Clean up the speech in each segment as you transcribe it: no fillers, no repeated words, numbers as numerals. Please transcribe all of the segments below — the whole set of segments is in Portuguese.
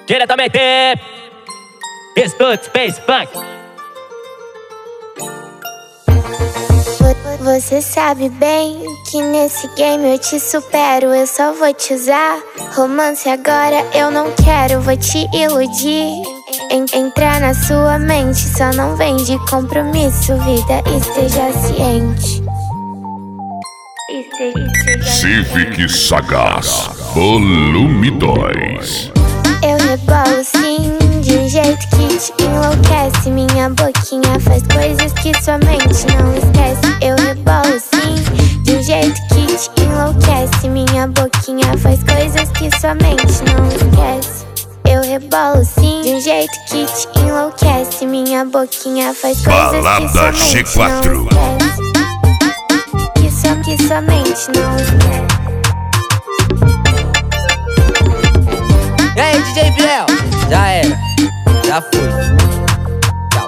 Diretamente Estúdio Space Funk. Você sabe bem que nesse game eu te supero. Eu só vou te usar. Romance agora eu não quero, vou te iludir. Entrar na sua mente, só não vem de compromisso. Vida, esteja ciente. Civic Sagaz Volume 2. Eu rebolo sim, de um jeito que te enlouquece. Minha boquinha faz coisas que sua mente não esquece. Eu rebolo sim, de um jeito que te enlouquece. Minha boquinha faz coisas que sua mente não esquece. Eu rebolo sim, de um jeito que te enlouquece. Minha boquinha faz coisas Balada que sua mente G4. não esquece. Que sua mente não esquece. E aí, DJ Biel? Já era, já foi. Tchau.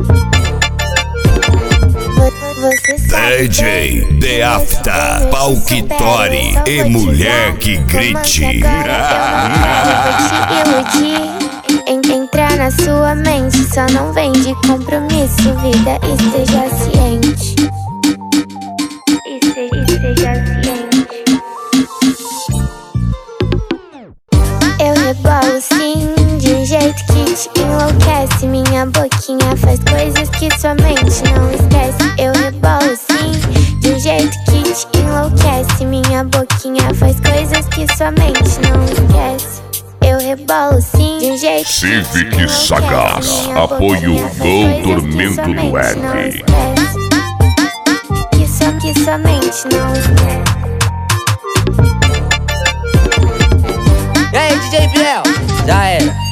Você sabe DJ bem The que After, nesse game eu te Pauquitore supero. Eu e só vou te mulher dar. que Romance grite. agora eu não quero, vou te iludir. Entrar na sua mente, só não vem de compromisso. Vida, esteja ciente. Esteja ciente. Eu rebolo sim, de um jeito que te enlouquece. Minha boquinha faz coisas que sua mente não esquece. Eu rebolo sim, de um jeito que te enlouquece. Minha boquinha faz coisas que sua mente não esquece. Eu rebolo sim, de um jeito que te Civic enlouquece. Sagaz, Minha apoio boquinha faz Gol coisas que Tormento sua do mente não F. esquece. Que sua mente não esquece. E aí, DJ Biel? Já era,